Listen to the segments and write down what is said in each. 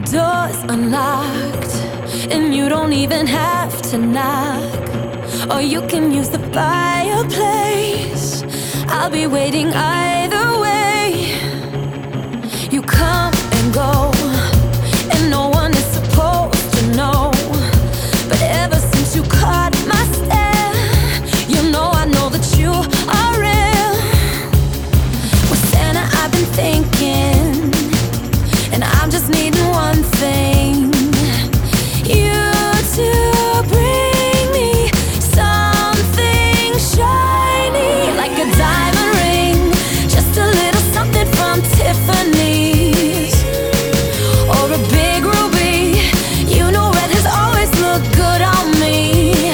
door's unlocked, and you don't even have to knock. Or you can use the fireplace. I'll be waiting either way. You come and go, and no one is supposed to know. But ever since you caught my stare, you know I know that you are real. Well, Santa, I've been thinking, and I'm just needing one thing: you to bring me something shiny, like a diamond ring, just a little something from Tiffany's, or a big ruby. You know red has always looked good on me.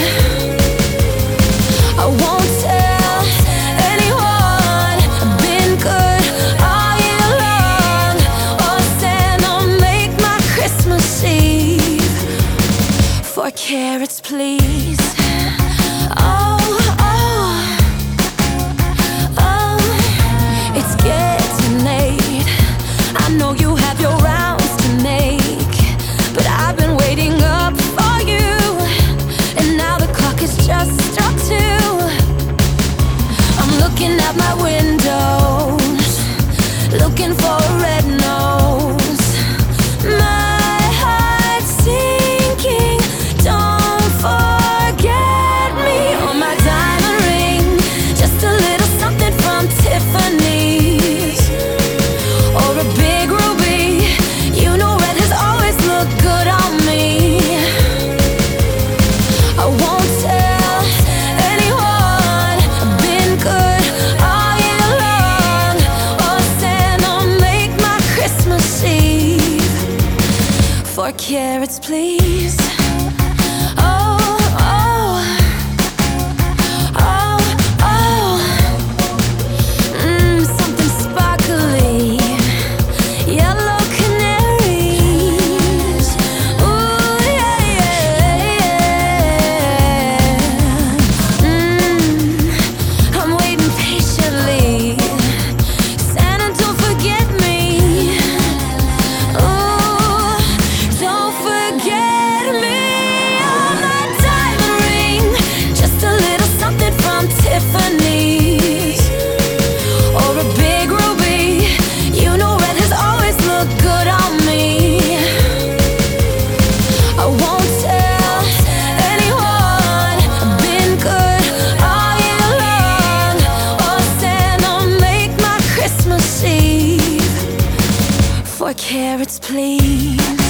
I won't tell anyone, I've been good all year long. Oh, Santa, make my Christmas Eve 4 carats, please. Oh, oh, oh, it's getting late. I know you have your rounds to make, but I've been waiting up for you, and now the clock has just struck 2. I'm looking out my windows, looking for a red nose. My heart's sinking, don't forget me. On my diamond ring, just a little something from Tiffany's, or a big ruby. You know red has always looked good on me. I won't tell anyone, I've been good all year long. Oh, Santa, make my Christmas Eve 4 carats, please. Oh, oh, oh, oh, something sparkly, yellow canaries. Ooh, yeah, yeah, yeah. I'm waiting patiently. Santa, don't forget me. Ooh, don't forget me. Oh, my diamond ring, just a little something from Tiffany's, or a big ruby. You know red has always looked good on me. I won't tell anyone, I've been good all year long. Oh, Santa, make my Christmas Eve 4 carats, please.